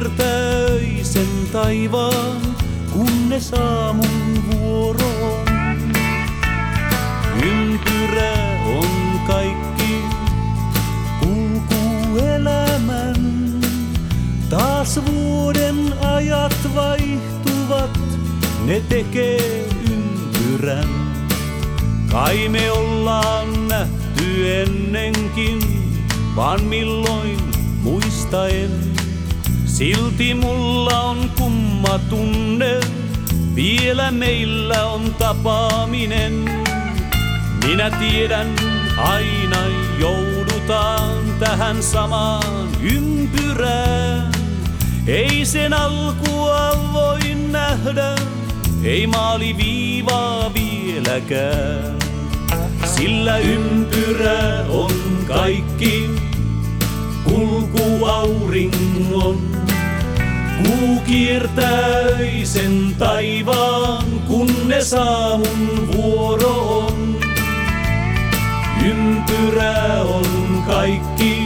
kiertäisen taivaan, kunnes aamun vuoroon. Ympyrä on kaikki kulkuelämän. Taas vuoden ajat vaihtuvat, ne tekee ympyrän. Kai me ollaan nähty ennenkin, vaan milloin muistaen. Silti mulla on kumma tunne, vielä meillä on tapaaminen. Minä tiedän, aina joudutaan tähän samaan ympyrään. Ei sen alkua voi nähdä, ei maaliviivaa vieläkään. Sillä ympyrä on kaikki kulkuauringon. Kuu kiertäisen taivaan, kunnes aamun vuoro on. Ympyrä on kaikki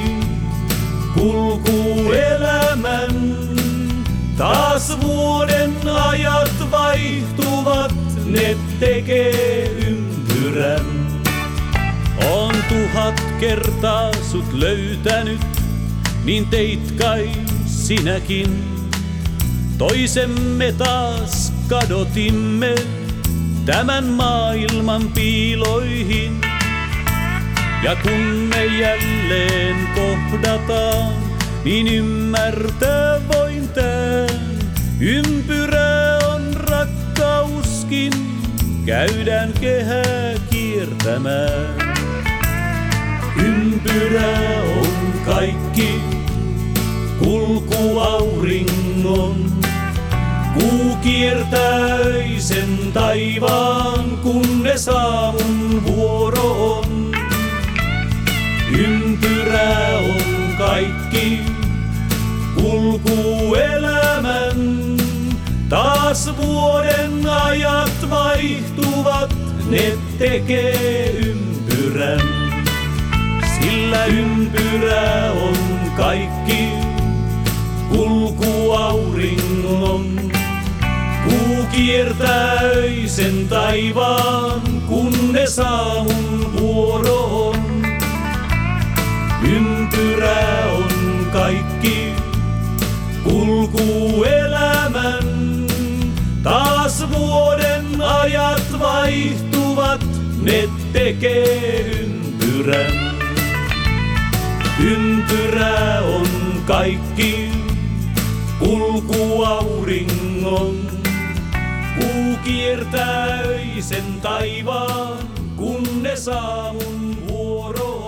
kulkuelämän. Taas vuoden ajat vaihtuvat, ne tekee ympyrän. Oon 1000 kertaa sut löytänyt, niin teit kai sinäkin. Toisemme taas kadotimme tämän maailman piiloihin. Ja kun me jälleen kohdataan, niin ymmärtää voin tän. Ympyrä on rakkauskin, käydään kehää kiertämään. Ympyrä on kaikki kulkuauringon. Kuu kiertäisen taivaan, kunnes aamun vuoro on. Ympyrä on kaikki kulkuelämän. Taas vuoden ajat vaihtuvat, ne tekee ympyrän. Sillä ympyrä on kaikki kulkuauringon. Kuu kiertäisen taivaan, kunnes aamun vuoro on. Ympyrä on kaikki kulkuelämän. Taas vuoden ajat vaihtuvat, ne tekee ympyrän. Ympyrä on kaikki kulkuauringon. Kuu kiertäisen taivaan, kunnes aamun vuoro